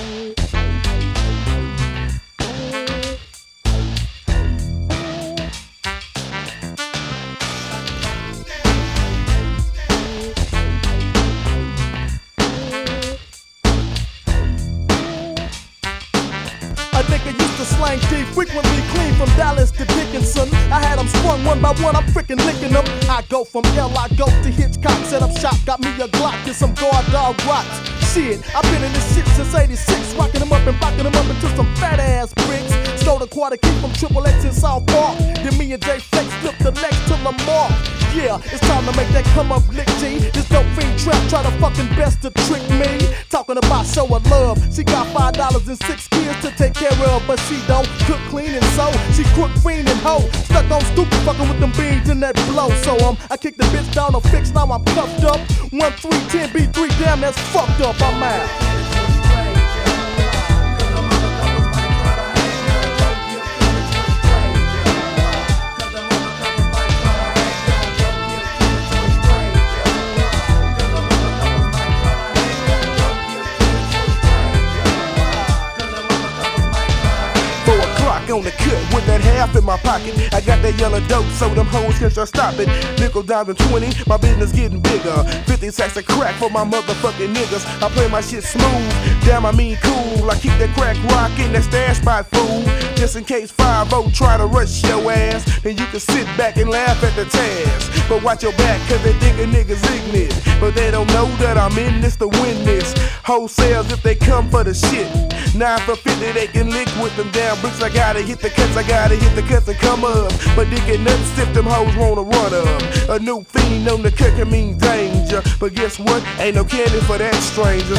A nigga used to slang D, frequently clean from Dallas to Dickinson. I had them sprung one by one, I'm freaking licking them. I go from L, I go to Hitchcock, set up shop, got me a Glock and some guard dog rocks. Shit, I've been in this shit since '86, rocking them up and rocking them up into some fat ass bricks. Stole the quarter key from Triple X in South Park. Then me and Jay Flex flipped the next to Lamar. Yeah, it's time to make that come up lick G. This dope fiend trap try to fucking best to trick me. Talking about show of love. She got $5 and 6 kids to take care of, but she don't cook, clean, and sew. She crook, fiend, and hoe. Stuck on stupid fucking with them beans in that blow. So I kicked the bitch down on fix, now I'm cuffed up. 1 3 10 B3, damn, that's fucked up. I'm out. On the cut with that half in my pocket. I got that yellow dope so them hoes can try stop it. Nickel, dime, and 20, my business getting bigger. 50 sacks of crack for my motherfucking niggas. I play my shit smooth, damn I mean cool. I keep that crack rockin', that stash spot fool. Just in case 5-0 try to rush your ass, then you can sit back and laugh at the task. But watch your back cause they think a nigga's ignorant. But they don't know that I'm in this to win this. Wholesales if they come for the shit. 9 for 50 they can lick with them damn bricks. I gotta hit the cuts, I gotta hit the cuts and come up. But dick and nuts stiff, them hoes wanna run up. A new fiend on the cut can mean danger. But guess what? Ain't no candy for that stranger.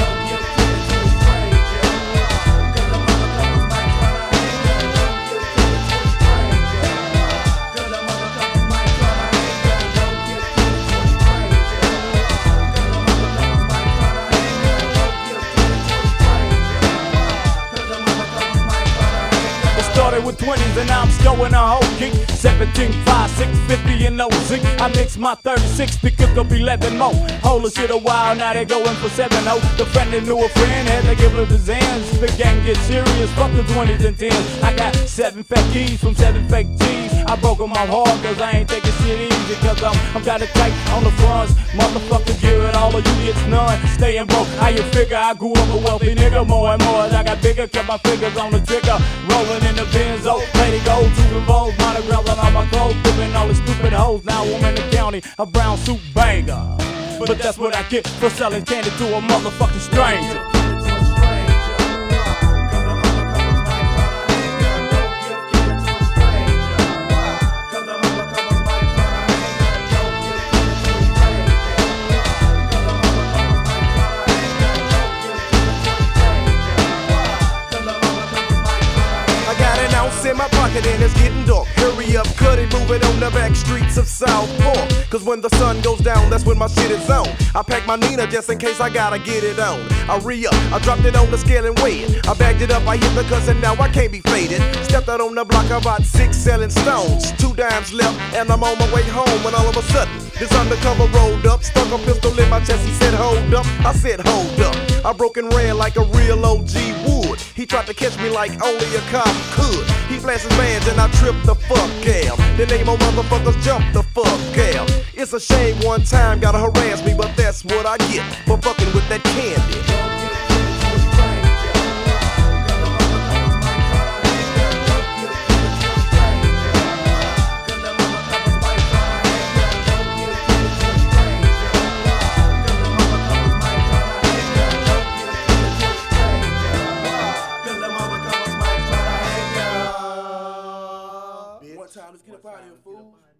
Started with 20s and now I'm stowing a whole kick. 17, 5, 6, 50 and no zinc. I mix my 36 to cook up 11 more. Hold the shit a while, now they going for 7-0. The friend that knew a friend had to give her the Zans. The gang get serious, fuck the 20s and 10s. I got 7 fat keys from 7 fake G's. I broke them off hard cause I ain't taking shit easy. Cause I'm kinda tight on the fronts. Motherfucker, give it all of you gets none. Staying broke, how you figure I grew up a wealthy nigga. More and more as I got bigger, kept my fingers on the trigger. Rolling in the Benzo, let it go, two revolves, monograms on all my clothes, flipping all the stupid hoes. Now I'm in the county, a brown suit banger. But that's what I get for selling candy to a motherfucking stranger. In my pocket and it's getting dark. Hurry up, cut it, move it on the back streets of South Park. Cause when the sun goes down, that's when my shit is on. I pack my Nina just in case I gotta get it on. I re-up, I dropped it on the scale and weighed it. I bagged it up, I hit the cuss and now I can't be faded. Stepped out on the block, I bought 6 selling stones. 2 dimes left and I'm on my way home when all of a sudden this undercover rolled up, stuck a pistol in my chest. He said hold up, I said hold up. I broke and ran like a real OG would. He tried to catch me like only a cop could. He flashed his bands and I tripped the fuck out. Then they more motherfuckers jumped the fuck out. It's a shame one time gotta harass me, but that's what I get for fucking with that candy. One time, let's get up out of here, fool.